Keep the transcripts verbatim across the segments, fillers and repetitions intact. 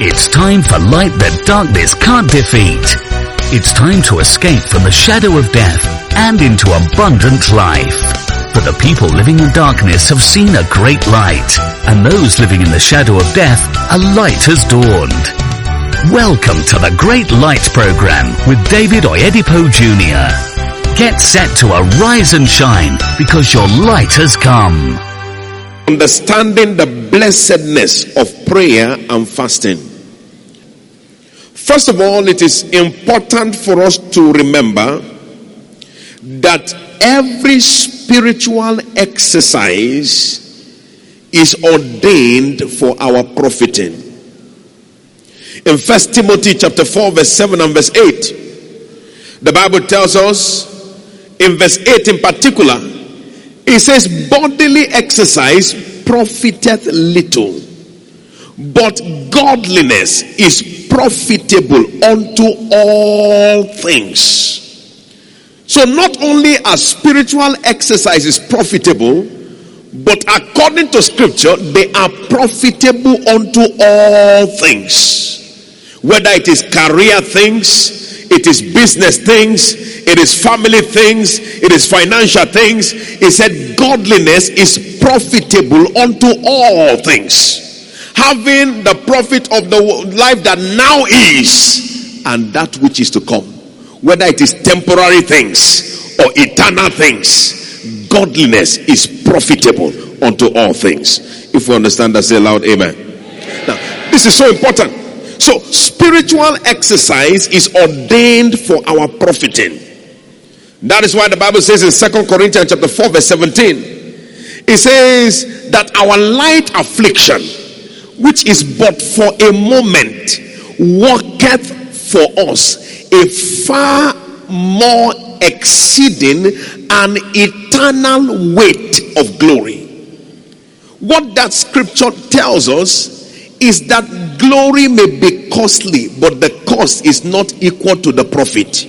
It's time for light that darkness can't defeat. It's time to escape from the shadow of death and into abundant life. For the people living in darkness have seen a great light, and those living in the shadow of death, a light has dawned. Welcome to the Great Light Program with David Oyedepo Junior Get set to arise and shine because your light has come. Understanding the blessedness of prayer and fasting. First of all, it is important for us to remember that every spiritual exercise is ordained for our profiting. In First Timothy chapter four, verse seven and verse eight, the Bible tells us, in verse eight in particular, it says, bodily exercise profiteth little, but godliness is profitable unto all things. So not only are spiritual exercises profitable, but according to scripture, they are profitable unto all things. Whether it is career things, it is business things, it is family things, it is financial things. He said godliness is profitable unto all things. Having the profit of the life that now is and that which is to come. Whether it is temporary things or eternal things, godliness is profitable unto all things. If we understand that, say loud amen. Now, this is so important. So, spiritual exercise is ordained for our profiting. That is why the Bible says in Second Corinthians chapter four, verse seventeen, it says that our light affliction, which is but for a moment, worketh for us a far more exceeding and eternal weight of glory. What that scripture tells us is that glory may be costly, but the cost is not equal to the profit.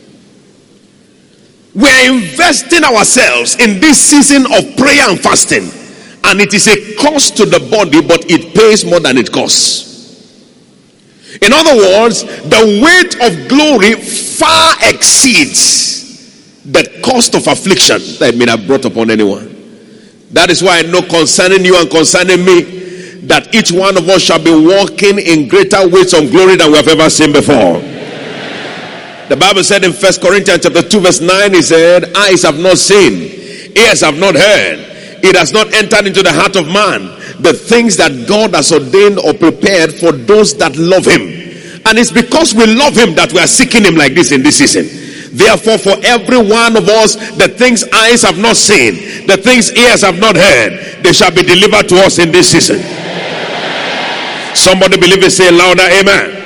We are investing ourselves in this season of prayer and fasting, and it is a cost to the body, but it pays more than it costs. In other words, the weight of glory far exceeds the cost of affliction that may have brought upon anyone. That is why I know concerning you and concerning me, that each one of us shall be walking in greater weights of glory than we have ever seen before. The Bible said in First Corinthians chapter two, verse nine, it said, eyes have not seen, ears have not heard, it has not entered into the heart of man the things that God has ordained or prepared for those that love him. And it's because we love him that we are seeking him like this in this season. Therefore, for every one of us, the things eyes have not seen, the things ears have not heard, they shall be delivered to us in this season. Somebody believe it, say louder, amen.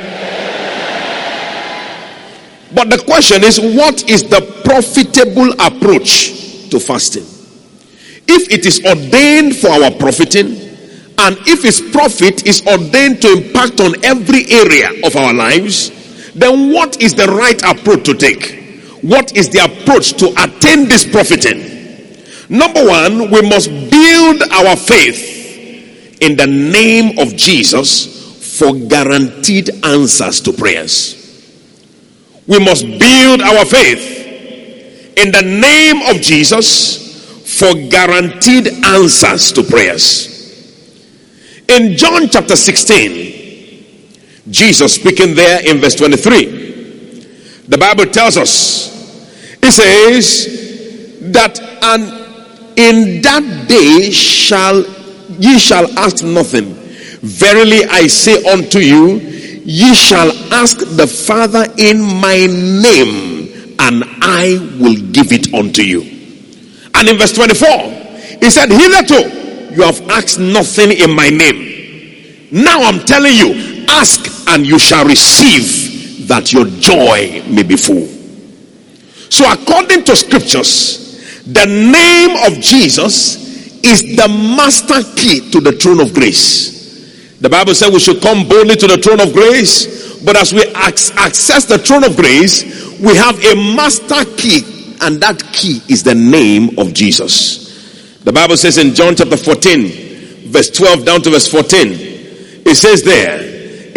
But the question is, what is the profitable approach to fasting? If it is ordained for our profiting, and if its profit is ordained to impact on every area of our lives, then what is the right approach to take? What is the approach to attain this profiting? Number one, we must build our faith in the name of Jesus for guaranteed answers to prayers. We must build our faith in the name of Jesus for guaranteed answers to prayers. In John chapter sixteen, Jesus speaking there in verse twenty-three, the Bible tells us, it says that, and in that day shall ye shall ask nothing. Verily I say unto you, ye shall ask the Father in my name, and I will give it unto you. And in verse twenty-four, he said, hitherto you have asked nothing in my name. Now I'm telling you, ask and you shall receive, that your joy may be full. So according to scriptures, the name of Jesus is the master key to the throne of grace. The Bible said we should come boldly to the throne of grace, but as we access the throne of grace, we have a master key, and that key is the name of Jesus. The Bible says in John chapter fourteen, verse twelve down to verse fourteen, it says there,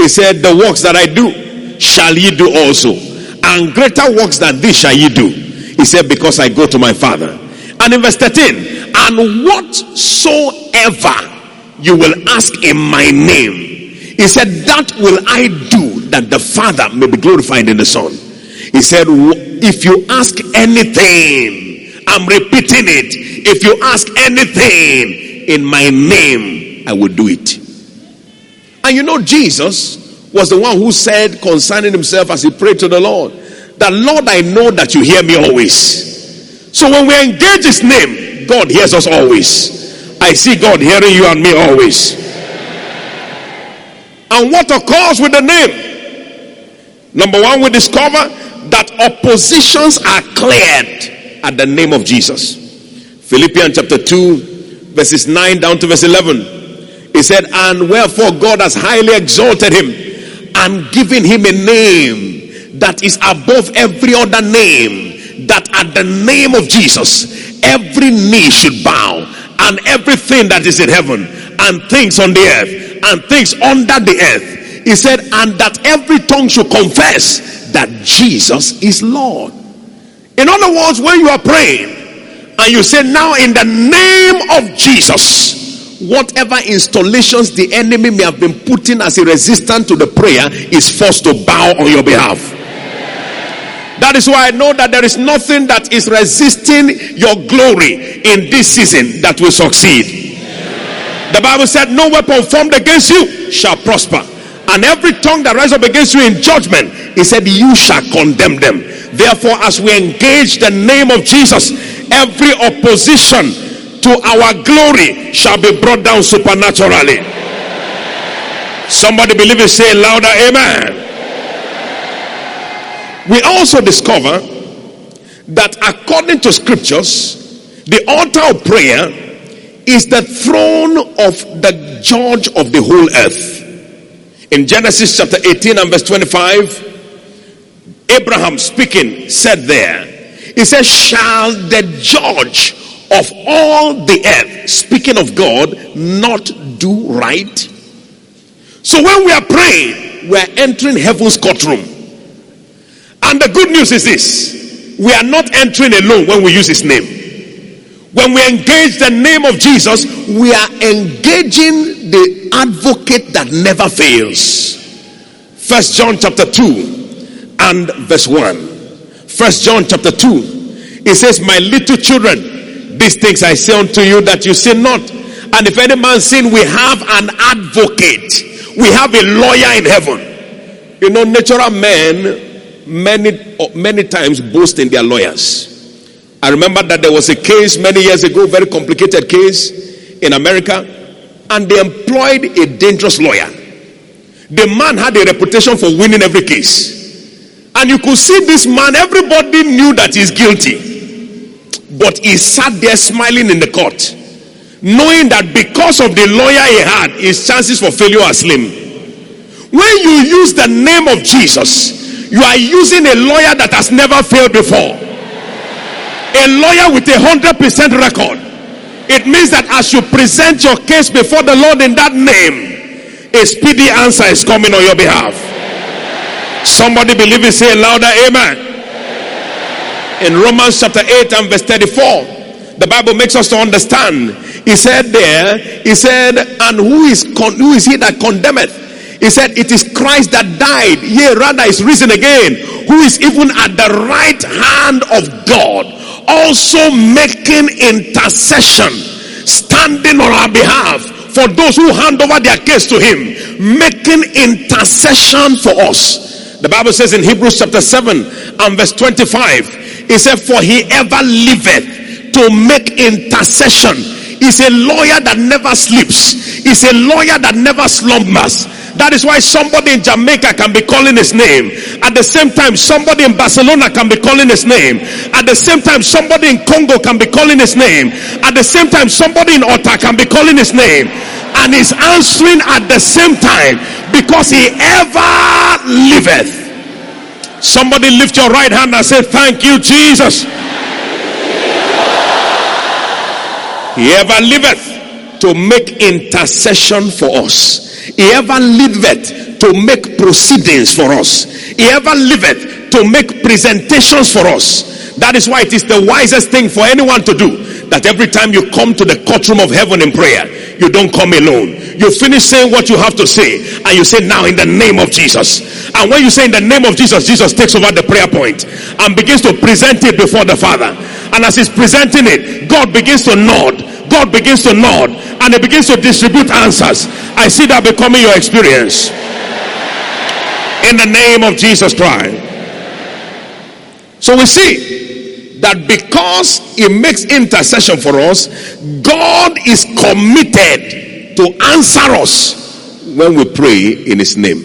He said, the works that I do shall ye do also, and greater works than these shall ye do. He said, because I go to my Father. And in verse thirteen, and whatsoever you will ask in my name, he said, that will I do, that the Father may be glorified in the Son. He said, if you ask anything, I'm repeating it, if you ask anything in my name, I will do it. And you know, Jesus was the one who said concerning himself as he prayed to the Lord, that Lord, I know that you hear me always. So when we engage his name, God hears us always. I see God hearing you and me always. And what occurs with the name? Number one, we discover that oppositions are cleared at the name of Jesus. Philippians chapter two, verses nine down to verse eleven. He said, and wherefore God has highly exalted him and given him a name that is above every other name, that at the name of Jesus every knee should bow, and everything that is in heaven and things on the earth and things under the earth. He said, and that every tongue should confess that Jesus is Lord. In other words, when you are praying and you say, now in the name of Jesus, whatever installations the enemy may have been putting as a resistance to the prayer is forced to bow on your behalf. That is why I know that there is nothing that is resisting your glory in this season that will succeed. The Bible said, no weapon formed against you shall prosper, and every tongue that rises up against you in judgment, he said, you shall condemn them. Therefore, as we engage the name of Jesus, every opposition to our glory shall be brought down supernaturally. Somebody believe it, say louder, amen. We also discover that according to scriptures, the altar of prayer is the throne of the judge of the whole earth. In Genesis chapter eighteen and verse twenty-five, Abraham speaking said there, he says, shall the judge of all the earth, speaking of God, not do right? So when we are praying, we are entering heaven's courtroom. And the good news is this, we are not entering alone when we use his name. When we engage the name of Jesus, we are engaging the advocate that never fails. First John chapter two and verse one. First John chapter two, it says, my little children, these things I say unto you, that you sin not. And if any man sin, we have an advocate. We have a lawyer in heaven. You know, natural men many many times boast in their lawyers. I remember that there was a case many years ago, very complicated case in America, and they employed a dangerous lawyer. The man had a reputation for winning every case, and you could see this man, everybody knew that he's guilty, but he sat there smiling in the court, knowing that because of the lawyer he had, his chances for failure are slim. When you use the name of Jesus, you are using a lawyer that has never failed before. A lawyer with a hundred percent record. It means that as you present your case before the Lord in that name, a speedy answer is coming on your behalf. Somebody believe it, say louder, amen. In Romans chapter eight and verse thirty-four, the Bible makes us to understand. He said there, he said, and who is con- who is he that condemneth? He said, it is Christ that died, yea, rather is risen again, who is even at the right hand of God, also making intercession, standing on our behalf for those who hand over their case to him, making intercession for us. The Bible says in Hebrews chapter seven and verse twenty-five, it said, for he ever liveth to make intercession. He's a lawyer that never sleeps. He's a lawyer that never slumbers. That is why somebody in Jamaica can be calling his name. At the same time, somebody in Barcelona can be calling his name. At the same time, somebody in Congo can be calling his name. At the same time, somebody in Otta can be calling his name. And he's answering at the same time because he ever liveth. Somebody lift your right hand and say, thank you, Jesus. He ever liveth to make intercession for us. He ever liveth to make proceedings for us. He ever liveth to make presentations for us. That is why it is the wisest thing for anyone to do, that every time you come to the courtroom of heaven in prayer, you don't come alone. You finish saying what you have to say, and you say, now in the name of Jesus. And when you say in the name of Jesus, Jesus takes over the prayer point and begins to present it before the Father. And as he's presenting it, God begins to nod. God begins to nod, and he begins to distribute answers. I see that becoming your experience. In the name of Jesus Christ. So we see that because he makes intercession for us, God is committed to answer us when we pray in his name.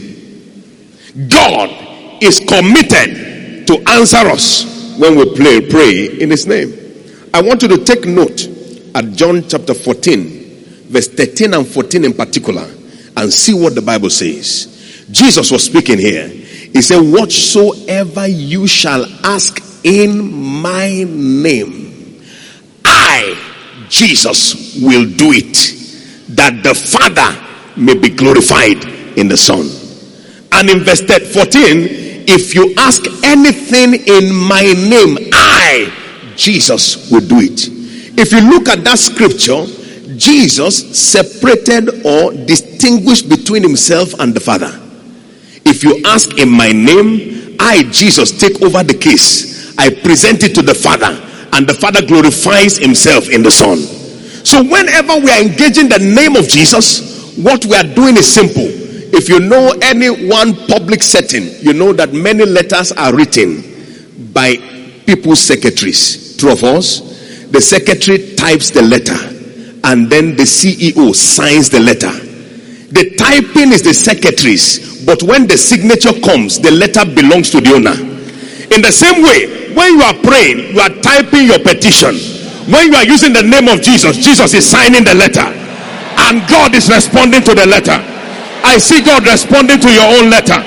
God is committed to answer us when we pray, pray in his name. I want you to take note at John chapter fourteen, verse thirteen and fourteen in particular, and see what the Bible says. Jesus was speaking here. He said, whatsoever you shall ask in my name, I, Jesus, will do it, that the Father may be glorified in the Son. And in verse fourteen, if you ask anything in my name, I, Jesus, will do it. If you look at that scripture, Jesus separated or distinguished between himself and the Father. If you ask in my name, I, Jesus, take over the case. I present it to the Father, and the Father glorifies himself in the Son. So whenever we are engaging the name of Jesus, what we are doing is simple. If you know any one public setting, you know that many letters are written by people's secretaries. True of us? The secretary types the letter, and then the C E O signs the letter. The typing is the secretary's, but when the signature comes, the letter belongs to the owner. In the same way, when you are praying, you are typing your petition. When you are using the name of Jesus, Jesus is signing the letter, and God is responding to the letter. I see God responding to your own letter.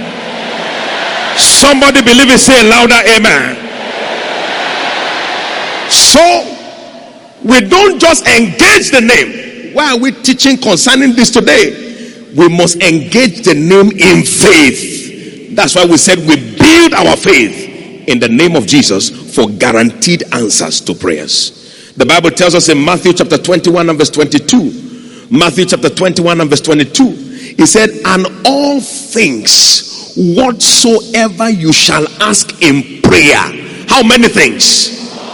Somebody believe it, say louder, amen. So, we don't just engage the name. Why are we teaching concerning this today? We must engage the name in faith. That's why we said we build our faith in the name of Jesus for guaranteed answers to prayers. The Bible tells us in Matthew chapter twenty-one and verse twenty-two. Matthew chapter twenty-one and verse twenty-two. He said, and all things whatsoever you shall ask in prayer. How many things?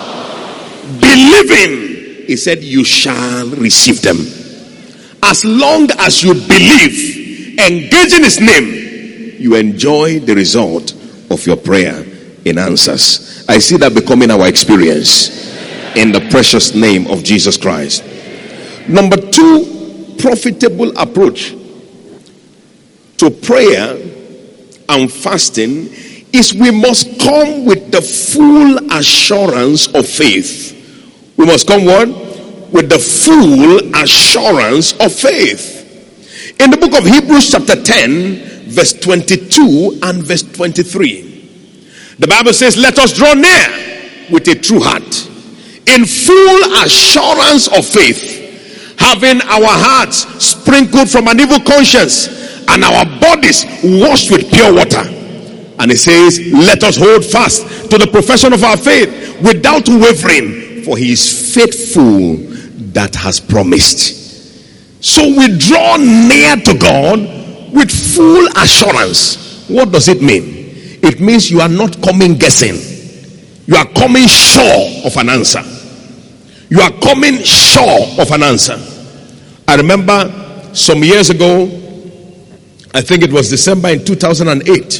Believing, he said, you shall receive them. As long as you believe, engage in his name, you enjoy the result of your prayer in answers. I see that becoming our experience in the precious name of Jesus Christ. Number two, profitable approach to prayer and fasting is we must come with the full assurance of faith. We must come what? With the full assurance of faith. In the book of Hebrews chapter ten, verse twenty-two and verse twenty-three, the Bible says, let us draw near with a true heart, in full assurance of faith, having our hearts sprinkled from an evil conscience and our bodies washed with pure water. And it says, let us hold fast to the profession of our faith without wavering, for he is faithful that has promised. So we draw near to God with full assurance. What does it mean? It means you are not coming guessing. You are coming sure of an answer. You are coming sure of an answer. I remember some years ago, I think it was December in two thousand eight,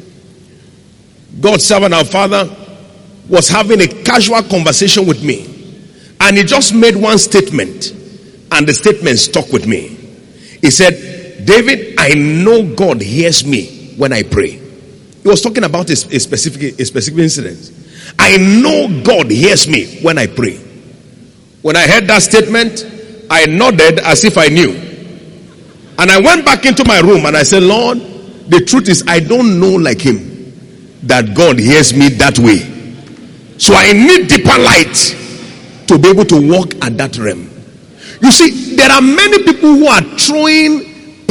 God's servant, our father, was having a casual conversation with me. And he just made one statement, and the statement stuck with me. He said, David, I know God hears me when I pray. He was talking about a, a, specific, a specific incident. I know God hears me when I pray. When I heard that statement, I nodded as if I knew. And I went back into my room and I said, Lord, the truth is I don't know like him that God hears me that way. So I need deeper light to be able to walk at that realm. You see, there are many people who are throwing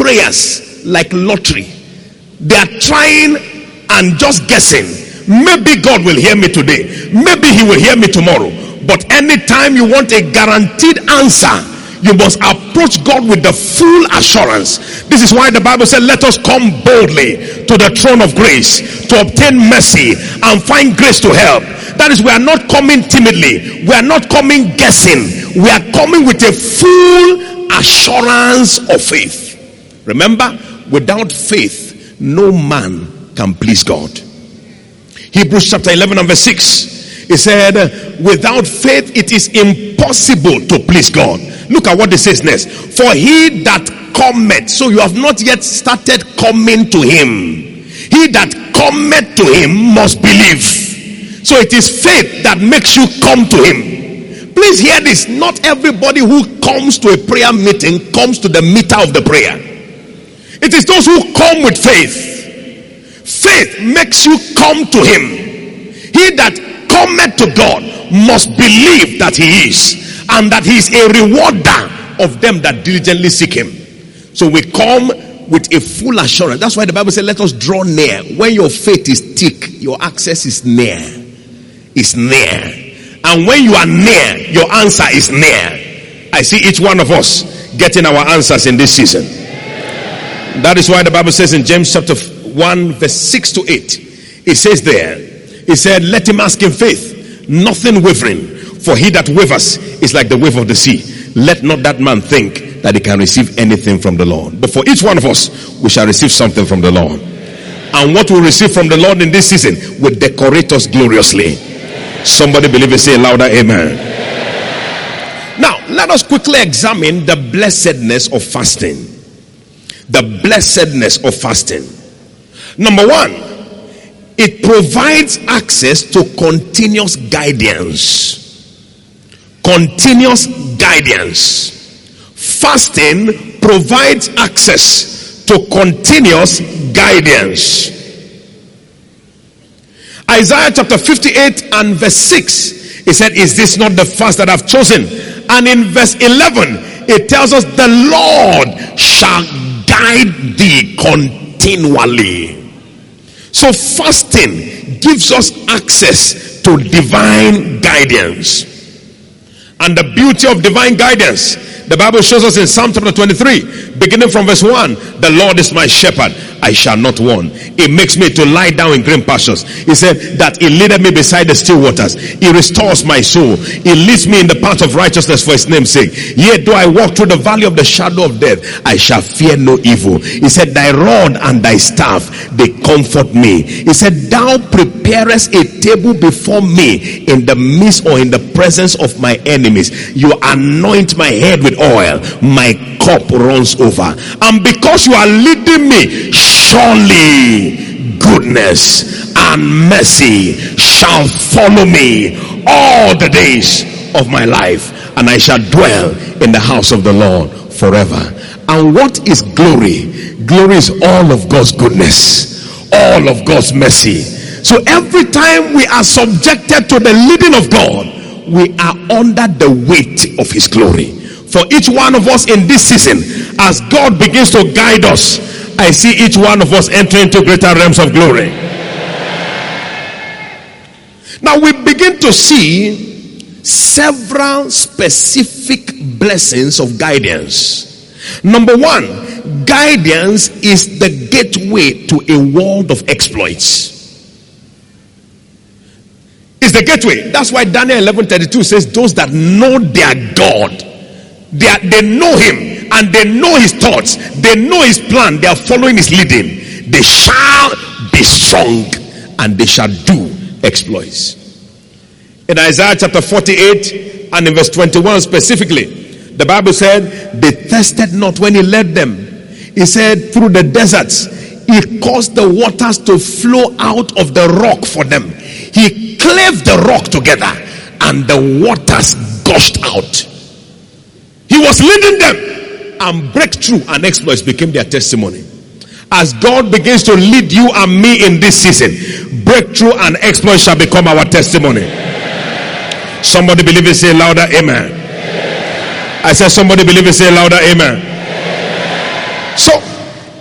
prayers like lottery. They are trying and just guessing. Maybe God will hear me today. Maybe he will hear me tomorrow. But anytime you want a guaranteed answer, you must approach God with the full assurance. This is why the Bible said, let us come boldly to the throne of grace to obtain mercy and find grace to help. That is, we are not coming timidly. We are not coming guessing. We are coming with a full assurance of faith. Remember, without faith, no man can please God. Hebrews chapter eleven and verse six. He said, without faith it is impossible to please God. Look at what it says next. For he that cometh, so you have not yet started coming to him. He that cometh to him must believe. So it is faith that makes you come to him. Please hear this. Not everybody who comes to a prayer meeting comes to the meter of the prayer. It is those who come with faith. Faith makes you come to him. He that cometh to God must believe that he is, and that he is a rewarder of them that diligently seek him. So we come with a full assurance. That's why the Bible says, let us draw near. When your faith is thick, your access is near. Is near. And when you are near, your answer is near. I see each one of us getting our answers in this season. That is why the Bible says in James chapter one verse six to eight, it says there, it said, let him ask in faith, nothing wavering, for he that wavers is like the wave of the sea. Let not that man think that he can receive anything from the Lord. But for each one of us, we shall receive something from the Lord. And what we receive from the Lord in this season will decorate us gloriously. Somebody believe it, say louder, amen. Now, let us quickly examine the blessedness of fasting. The blessedness of fasting. Number one, it provides access to continuous guidance. Continuous guidance. Fasting provides access to continuous guidance. Isaiah chapter fifty-eight and verse six, it said, is this not the fast that I've chosen? And in verse eleven, it tells us, the Lord shall guide thee continually. So fasting gives us access to divine guidance. And the beauty of divine guidance, the Bible shows us in Psalm chapter twenty-three, beginning from verse one, the Lord is my shepherd, I shall not want. It makes me to lie down in green pastures. He said that he leadeth me beside the still waters. He restores my soul. He leads me in the path of righteousness for his name's sake. Yet though I walk through the valley of the shadow of death, I shall fear no evil. He said, thy rod and thy staff, they comfort me. He said, thou preparest a table before me in the midst or in the presence of my enemies. You anoint my head with oil, my cup runs over. And because you are leading me, surely goodness and mercy shall follow me all the days of my life, and I shall dwell in the house of the Lord forever. And what is glory? Glory is all of God's goodness, all of God's mercy. So every time we are subjected to the leading of God, we are under the weight of his glory. For each one of us in this season, as God begins to guide us, I see each one of us enter into greater realms of glory. Now we begin to see several specific blessings of guidance. Number one, guidance is the gateway to a world of exploits. It's the gateway. That's why Daniel eleven thirty-two says, those that know their God, they, are, they know him, and they know his thoughts, they know his plan, they are following his leading, they shall be strong and they shall do exploits. In Isaiah chapter forty-eight and in verse twenty-one specifically, the Bible said, they thirsted not when he led them. He said, through the deserts, he caused the waters to flow out of the rock for them. He clave the rock together and the waters gushed out. He was leading them, and breakthrough and exploits became their testimony. As God begins to lead you and me in this season, breakthrough and exploits shall become our testimony. Somebody believe it, say louder, amen. I said somebody believe it, say louder, amen. So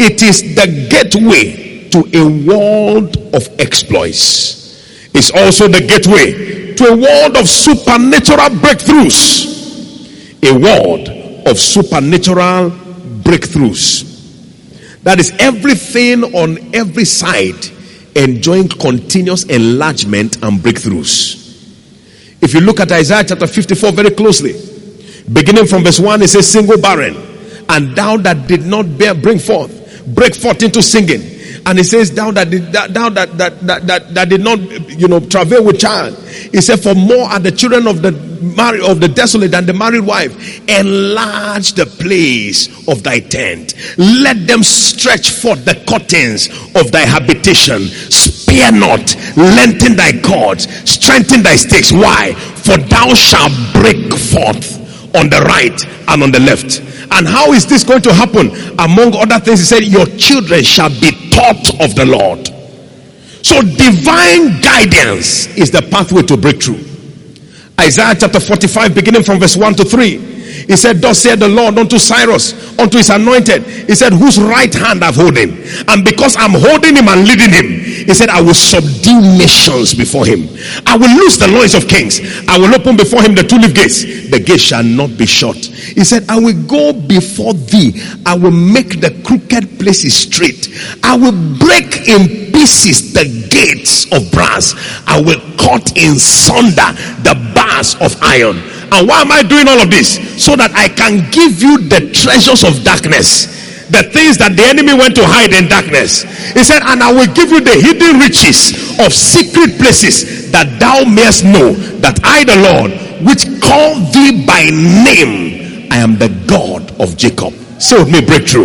it is the gateway to a world of exploits. It's also the gateway to a world of supernatural breakthroughs. A world of supernatural breakthroughs. That is everything on every side enjoying continuous enlargement and breakthroughs. If you look at Isaiah chapter fifty-four very closely, beginning from verse one, it says, single barren, and thou that did not bear, bring forth, break forth into singing. And it says, thou that did that, thou that that, that that that did not, you know, travail with child. He said, for more are the children of the married of the desolate than the married wife. Enlarge the place of thy tent. Let them stretch forth the curtains of thy habitation. Spare not, lengthen thy cords, strengthen thy stakes. Why? For thou shalt break forth on the right and on the left. And how is this going to happen? Among other things, he said, your children shall be taught of the Lord. So divine guidance is the pathway to breakthrough. Isaiah chapter forty-five, beginning from verse one to three. He said, thus said the Lord unto Cyrus, unto his anointed. He said, whose right hand I've holding. And because I'm holding him and leading him, he said, I will subdue nations before him. I will loose the loins of kings. I will open before him the two-leaf gates. The gate shall not be shut. He said, I will go before thee. I will make the crooked places straight. I will break in pieces the gates of brass. I will cut in sunder the bars of iron. And why am I doing all of this? So that I can give you the treasures of darkness, the things that the enemy went to hide in darkness. He said, and I will give you the hidden riches of secret places, that thou mayest know that I, the Lord, which call thee by name, I am the God of Jacob. Say with me, breakthrough.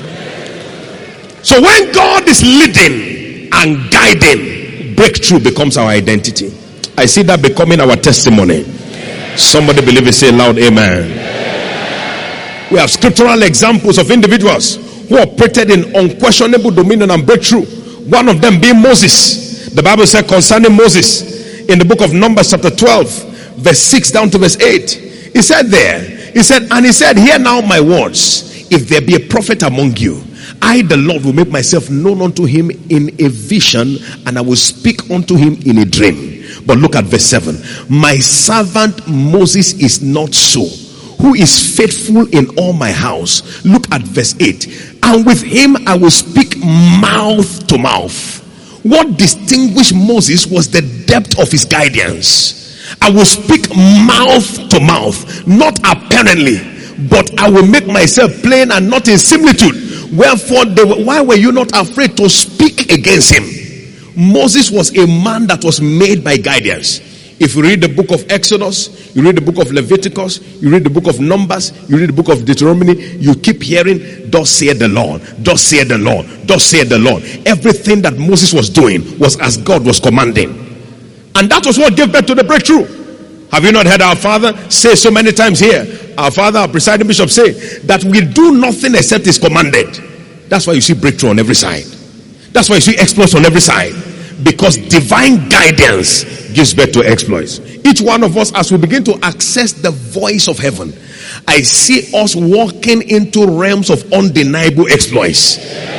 So when God is leading and guiding, breakthrough becomes our identity. I see that becoming our testimony. Somebody believe it, say loud amen. Amen. We have scriptural examples of individuals who operated in unquestionable dominion and breakthrough. One of them being Moses. The Bible said concerning Moses in the book of Numbers chapter twelve, verse six down to verse eight. He said there, he said, and he said, hear now my words. If there be a prophet among you, I the Lord will make myself known unto him in a vision, and I will speak unto him in a dream. But look at verse seven. My servant Moses is not so, who is faithful in all my house. Look at verse eight. And with him I will speak mouth to mouth. What distinguished Moses was the depth of his guidance. I will speak mouth to mouth, not apparently, but I will make myself plain and not in similitude. Wherefore, they were, why were you not afraid to speak against him? Moses was a man that was made by guidance. If you read the book of Exodus, you read the book of Leviticus, you read the book of Numbers, you read the book of Deuteronomy, you keep hearing, thus saith the Lord, thus saith the Lord, thus saith the Lord. Everything that Moses was doing was as God was commanding. And that was what gave birth to the breakthrough. Have you not heard our Father say so many times here? Our Father, our presiding bishop, say that we do nothing except is commanded. That's why you see breakthrough on every side. That's why you see exploits on every side. Because divine guidance gives birth to exploits. Each one of us, as we begin to access the voice of heaven, I see us walking into realms of undeniable exploits.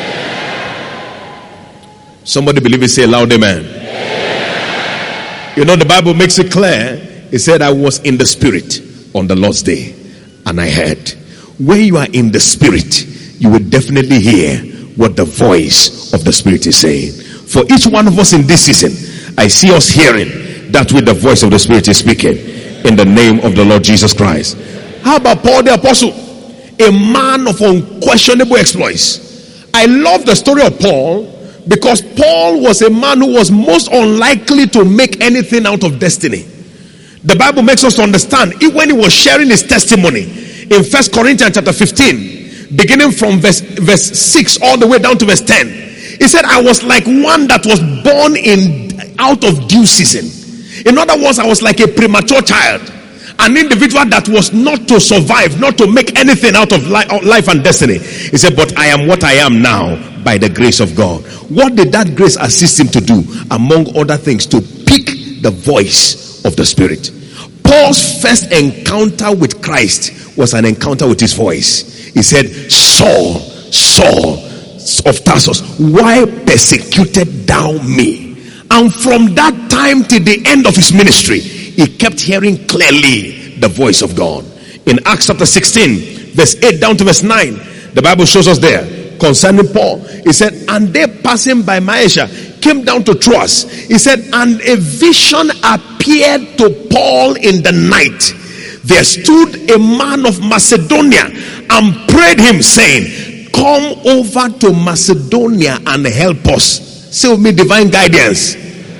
Somebody believe it, say loud amen. You know, the Bible makes it clear. It said, I was in the spirit on the Lord's day, and I heard. When you are in the spirit, you will definitely hear what the voice of the Spirit is saying. For each one of us in this season, I see us hearing that with the voice of the Spirit is speaking in the name of the Lord Jesus Christ. How about Paul the Apostle? A man of unquestionable exploits. I love the story of Paul because Paul was a man who was most unlikely to make anything out of destiny. The Bible makes us understand, even when he was sharing his testimony in First Corinthians chapter fifteen, beginning from verse, verse six all the way down to verse ten. He said, I was like one that was born in out of due season. In other words, I was like a premature child. An individual that was not to survive, not to make anything out of life and destiny. He said, but I am what I am now by the grace of God. What did that grace assist him to do? Among other things, to pick the voice of the Spirit. Paul's first encounter with Christ was an encounter with his voice. He said, Saul, Saul, of Tarsus, why persecutest thou me? And from that time till the end of his ministry, he kept hearing clearly the voice of God. In Acts chapter sixteen, verse eight down to verse nine, the Bible shows us there concerning Paul. He said, and they passing by Mysia came down to Troas. He said, and a vision appeared to Paul in the night. There stood a man of Macedonia and prayed him, saying, come over to Macedonia and help us. Say with me, divine guidance.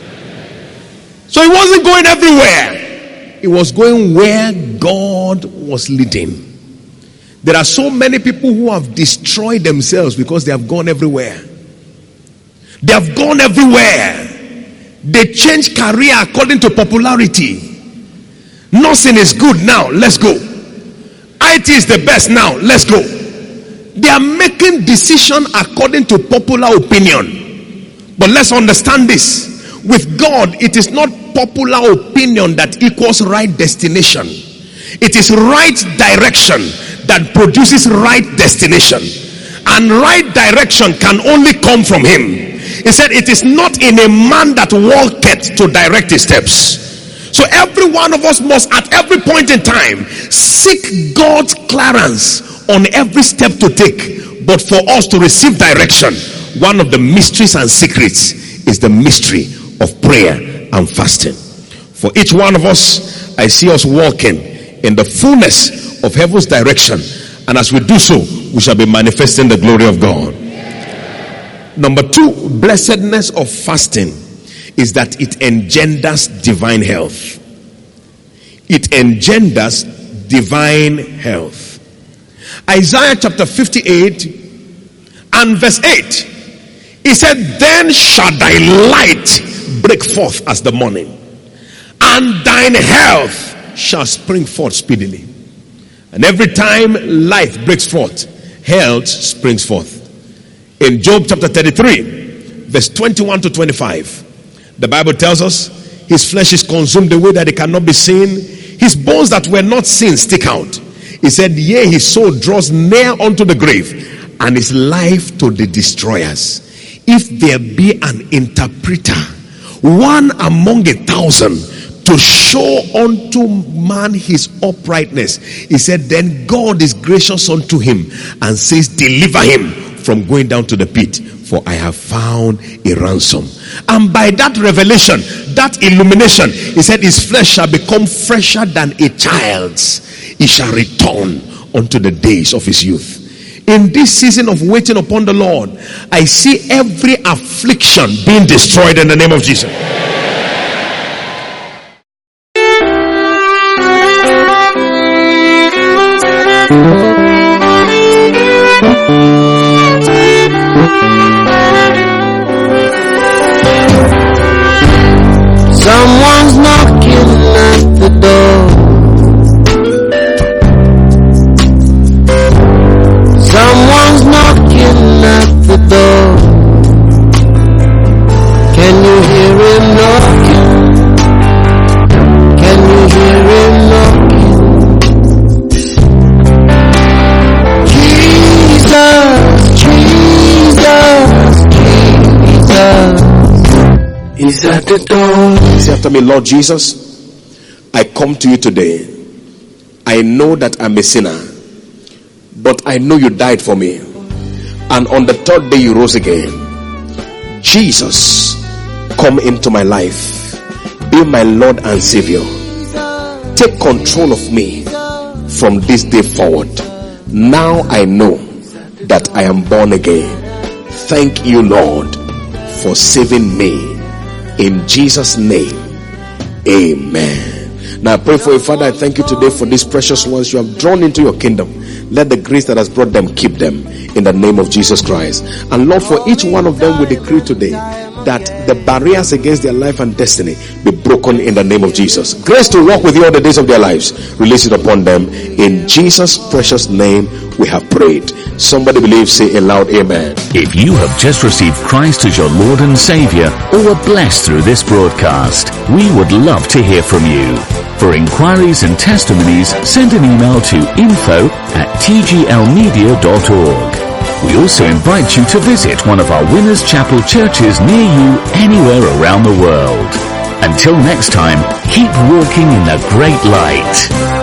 So he wasn't going everywhere. He was going where God was leading. There are so many people who have destroyed themselves because they have gone everywhere. They have gone everywhere. They change career according to popularity. Nursing is good now, let's go. I T is the best now, let's go. They are making decisions according to popular opinion. But let's understand this. With God, it is not popular opinion that equals right destination. It is right direction that produces right destination. And right direction can only come from him. He said, it is not in a man that walketh to direct his steps. So every one of us must at every point in time seek God's clearance on every step to take. But for us to receive direction, one of the mysteries and secrets is the mystery of prayer and fasting. For each one of us, I see us walking in the fullness of heaven's direction, and as we do so, we shall be manifesting the glory of God. Number two, blessedness of fasting is that it engenders divine health. It engenders divine health. Isaiah chapter fifty-eight and verse eight, he said, then shall thy light break forth as the morning, and thine health shall spring forth speedily. And every time life breaks forth, health springs forth. In Job chapter thirty-three, verse twenty-one to twenty-five, the Bible tells us his flesh is consumed the way that it cannot be seen. His bones that were not seen stick out. He said, yea, his soul draws near unto the grave, and his life to the destroyers. If there be an interpreter, one among a thousand, to show unto man his uprightness, he said, then God is gracious unto him and says, deliver him from going down to the pit, for I have found a ransom. And by that revelation, that illumination, he said his flesh shall become fresher than a child's. He shall return unto the days of his youth. In this season of waiting upon the Lord, I see every affliction being destroyed in the name of Jesus. Someone's knocking at the door. Someone's knocking at the door. Can you hear him knocking? Can you hear him knocking? Jesus, Jesus, Jesus is at the door. Say after me, Lord Jesus, I come to you today. I know that I'm a sinner, but I know you died for me, and on the third day you rose again. Jesus, come into my life. Be my Lord and Savior. Take control of me from this day forward. Now I know that I am born again. Thank you, Lord, for saving me. In Jesus' name, amen. Now I pray for you, Father. I thank you today for these precious ones you have drawn into your kingdom. Let the grace that has brought them keep them in the name of Jesus Christ. And Lord, for each one of them we decree today that the barriers against their life and destiny be broken in the name of Jesus. Grace to walk with you all the days of their lives, release it upon them. In Jesus' precious name we have prayed. Somebody believe, say aloud, amen. If you have just received Christ as your Lord and Savior, or were blessed through this broadcast, we would love to hear from you. For inquiries and testimonies, send an email to info at t g l media dot org. We also invite you to visit one of our Winners Chapel churches near you anywhere around the world. Until next time, keep walking in the great light.